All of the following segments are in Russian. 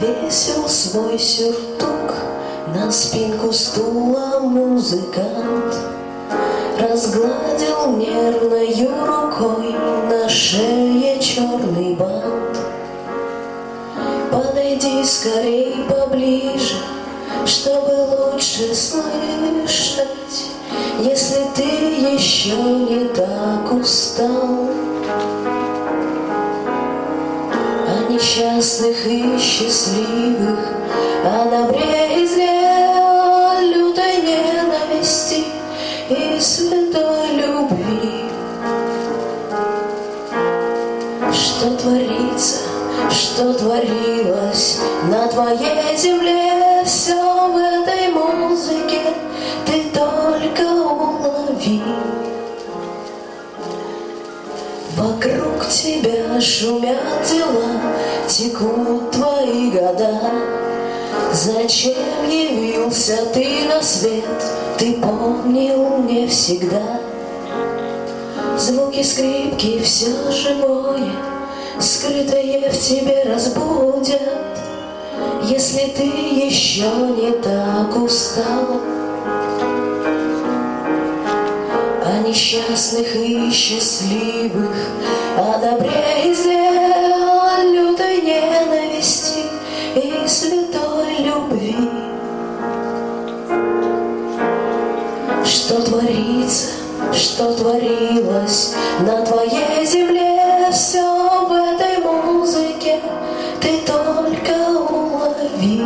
Повесил свой сюртук на спинку стула музыкант, разгладил нервною рукой на шее черный бант. Подойди скорей поближе, чтобы лучше слышать, если ты еще не так устал. О несчастных и счастливых, о добре и зле, о лютой ненависти и святой любви. Что творится, что творилось на твоей земле, все в этой музыке ты только улови. Вокруг тебя шумят дела, текут твои года. Зачем явился ты на свет, ты помнил не всегда. Звуки скрипки, все живое, скрытое в тебе разбудят, если ты еще не так устал. О несчастных и счастливых, о добре и зле, о лютой ненависти и святой любви. Что творится, что творилось на твоей земле, все в этой музыке ты только улови.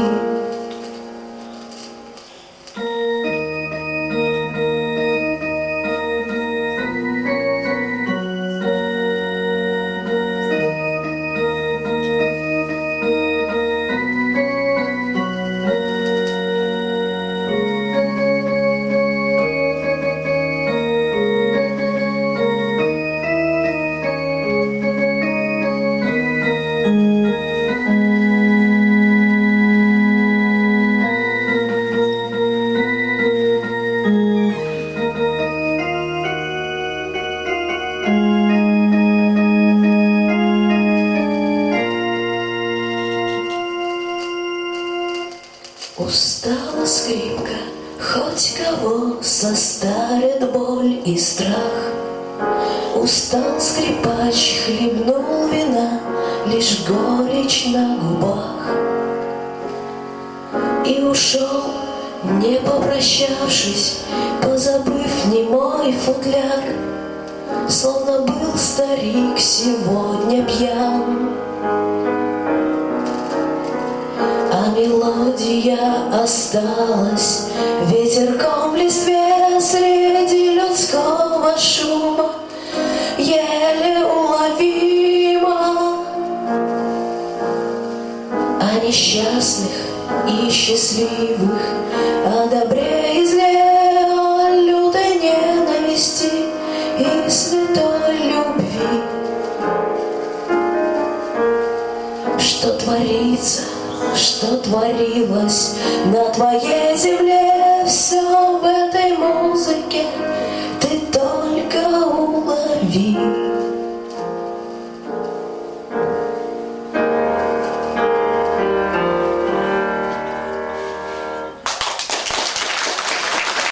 Устала скрипка, хоть кого состарит боль и страх. Устал скрипач, хлебнул вина, лишь горечь на губах. И ушел, не попрощавшись, позабыв немой футляр, словно был старик сегодня пьян. А мелодия осталась ветерком в листве среди людского шума, еле уловима. О несчастных и счастливых, о добре и зле, о лютой ненависти и святой любви. Что творится, что творилось на твоей земле, все в этой музыке ты только улови.